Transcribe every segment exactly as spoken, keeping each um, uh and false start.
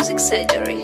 Music Surgery.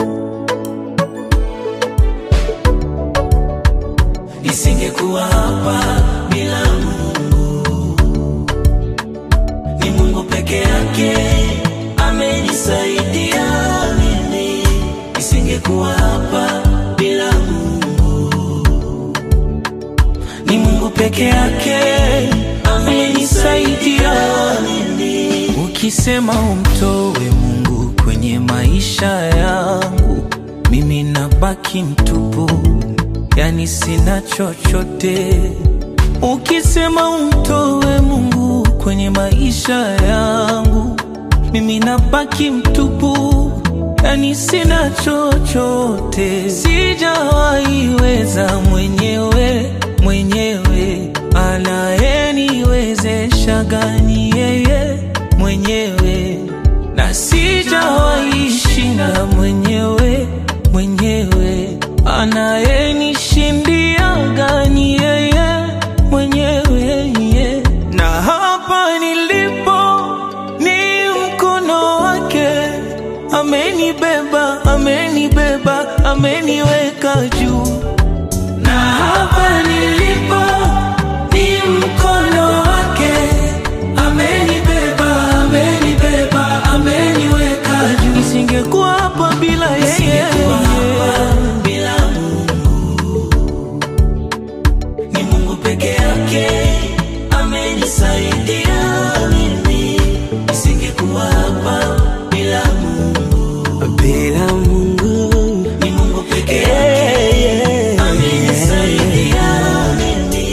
Nisingekuwa hapa bila Mungu. Ni Mungu peke yake amenisaidia mimi. Nisingekuwa hapa bila Mungu. Ni Mungu peke yake amenisaidia mimi. Ukisema umtoe Mungu kwenye maisha yangu, mimi nabaki mtupu, yani sina chochote. Ukisema umtoe Mungu kwenye maisha yangu, mimi nabaki mtupu, yani sina chochote. Sijawaiweza mwenyewe, mwenyewe anayeniwezesha gani yeye mwenyewe. Na sijawaishinda mwenyewe, mwenyewe anayenishindia gani yeye mwenyewe, yeah. Na hapa nilipo ni mkono wake, amenibeba, amenibeba, ameniweka juu. Na hapa nilipo ni mkono wake, amenibeba, amenibeba, ameniweka juu. Nisingekuwa hapa bila yeye, nisingekuwa hapa bila Mungu. Ni Mungu peke yake amenisaidia mimi. Nisingekuwa hapa bila Mungu, bila Mungu. Ni Mungu peke yake amenisaidia mimi.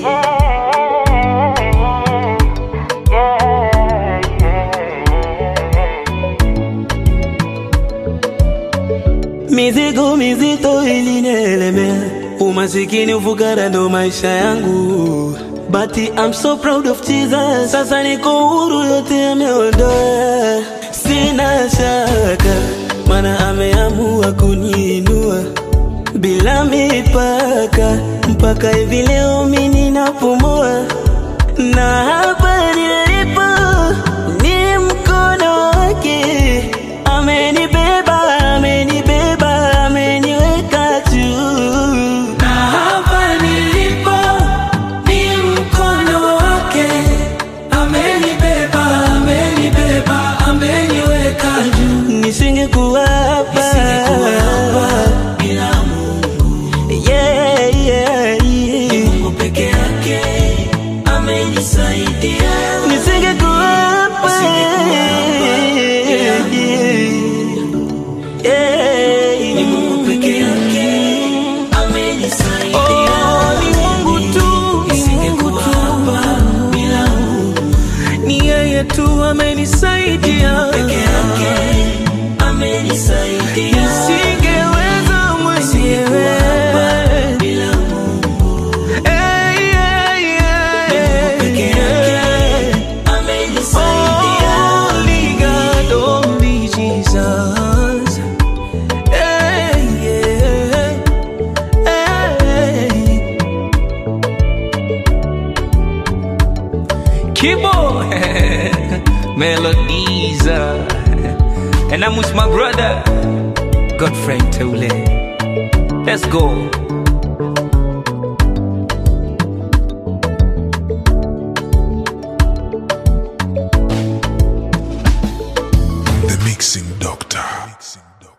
Mizigo mizito ilinielemea, umasikini ufukara ndo maisha yangu. But I'm so proud of Jesus, sasa niko huru, yote ameondoa. Sina shaka, maana ameamua kuniinua bila mipaka, mpaka hivi leo mimi ninapumua. Na hapa nilipo ni mkono wake, amenibeba, amenibeba, ameniweka juu. Na hapa nilipo ni mkono wake, amenibeba, amenibeba, ameniweka juu. Nisingekuwa hapa, nisingekuwa hapa bila Mungu, yeah, yeah, yeah. Ni Mungu peke yake amenisaidia. Nisingekuwa hapa, nisingekuwa hapa bila Mungu, yeah. Ni Mungu peke yake amenisaidia. Oh, ni Mungu tu, nisingekuwa hapa bila Mungu. Ni yeye tu amenisaidia, peke yake amenisaidia. Nisingeweza mwenyewe bila Mungu, hey, yeah, yeah. Ni Mungu peke yake amenisaidia. Only God, only Jesus, hey, yeah, hey. Kibo Melodies, uh, and I'm with my brother Godfrey Tule. Let's go. The Mixing Doctor.